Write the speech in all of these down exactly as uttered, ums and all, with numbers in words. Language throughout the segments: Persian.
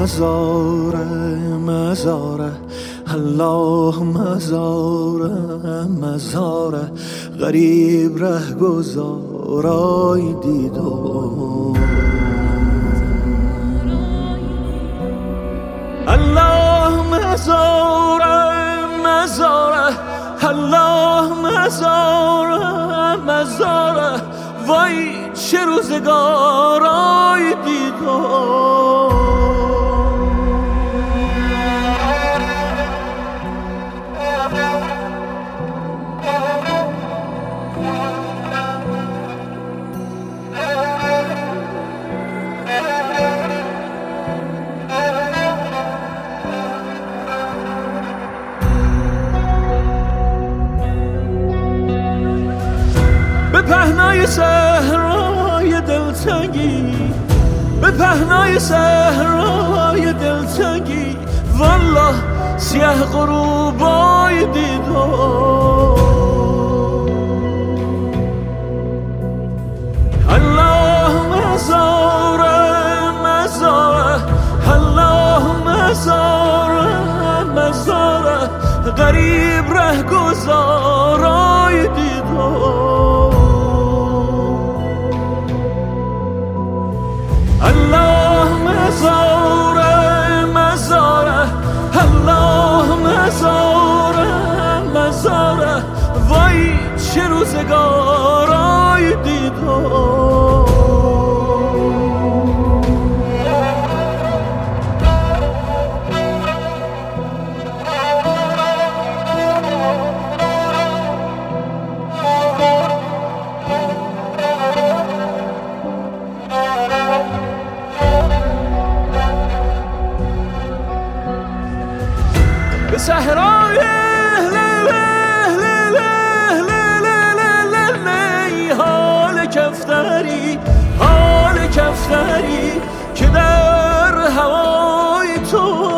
مزاره مزاره الله مزاره مزاره غریب ره گذارای دیدم الله مزاره مزاره الله مزاره مزاره وای چه روزگارای دیدم به پهنای صحرای دلتنگی به پهنای صحرای دلتنگی والله سیاه غروبای دیدم الله مزاره مزاره الله مزاره مزاره غریب ره گذارای دیدم الله مزاره مزاره الله مزاره مزاره وای چه روزگارای دیدم به صحرای حال کفتری حال کفتری که در هوای تو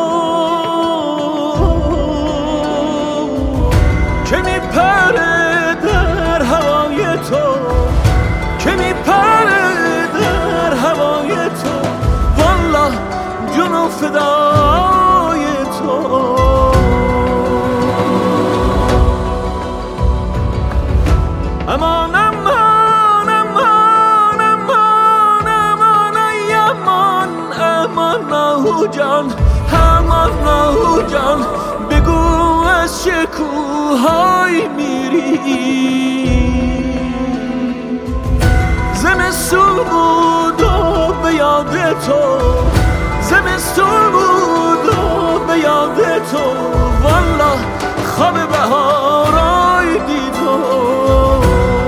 که میپره در هوای تو که میپره در هوای تو والله جنو فدای تو امان امان امان امان امان ای امان امان نهو جان امان نهو جان بگو از چه کوهای میری زمستون بود و به یاد تو زمستون بود و به یاد تو والله خواب بهارای دیدم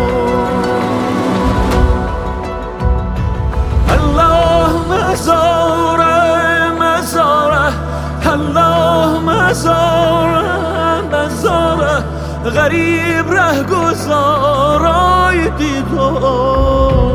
مزاره مزاره الله مزاره مزاره غریب ره گذارای دیدم